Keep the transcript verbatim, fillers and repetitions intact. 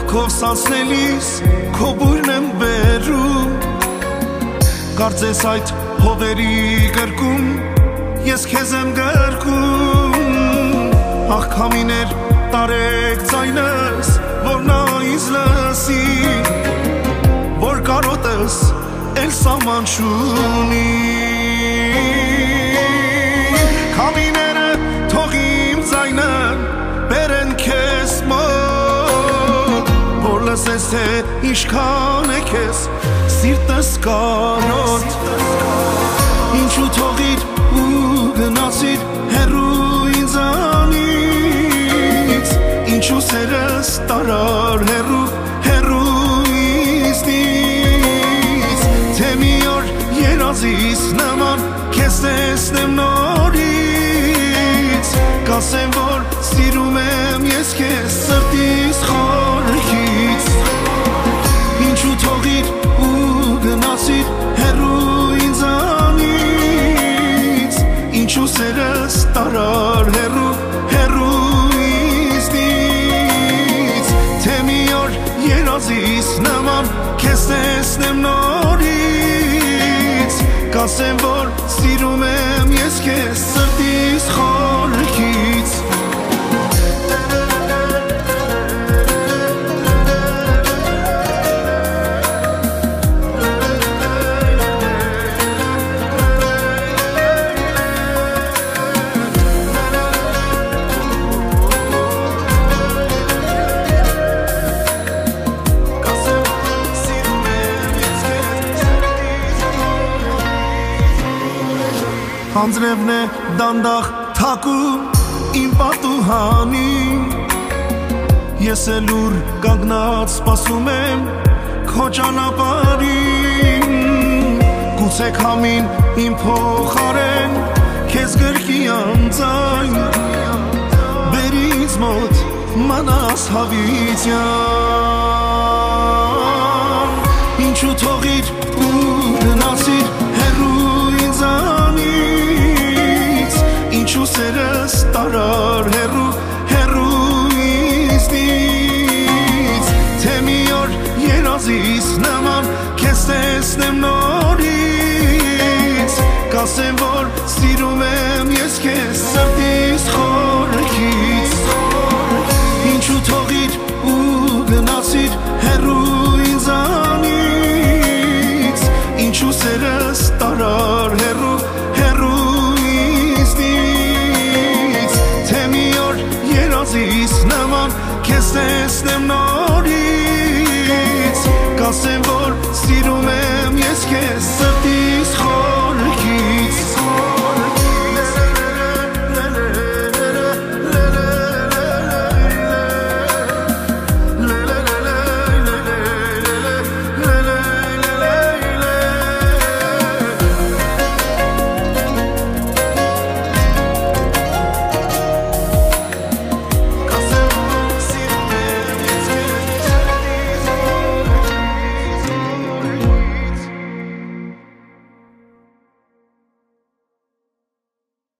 Քով սանցնելիս քո բույրն եմ բերում Կարծես այդ հովերի գրկում Ես քեզ եմ գրկում Աղքամիներ տարեք ձայնս Որ նա ինձ լսի Որ կարոտս էլ սահման չունի Քամիները թող իմ ձայնը բերեն քեզ մոտ Որ լսես թե ինչքան է քեզ սիրտս կարոտ Ինչու թողիր ու գնացիր հեռու ինձանից Ինչու սերս տարար հեռու հեռու ինձնից Թե մի օր երազիս նման քեզ տեսնեմ նորից Կասեմ որ սիրում եմ ես քեզ սրտիս խորքից Ինչու թողիր ու գնացիր հեռու ինձանից Ինչու սերս տարար հեռու հեռու ինձնից Թե մի օր երազիս նման քեզ տեսնեմ նորից Կասեմ որ սիրում եմ ես քեզ սրտիս խորքից Անձրևն է դանդաղ թակում իմ պատուհանին Ես էլ ուր կանգնած սպասում եմ քո ճանապարհին Գուցե քամին իմ փոխարեն քեզ գրկի անձայն Բեր ինձ մոտ մնաս հավիտյան Ինչու թողիր ու գնացիր հեռու ինձանից Ինչու սերս տարար հեռու հեռու ինձնից Թե մի օր երազիս նման քեզ տեսնեմ նորից Կասեմ որ սիրում եմ ես քեզ սրտիս խորքից Ինչու թողիր ու գնացիր հեռու ինձանից Ինչու սերս տարար հեռու հեռու ինձնից Թե մի օր երազիս նման քեզ տեսնեմ նորից Կասեմ որ սիրում եմ ես քեզ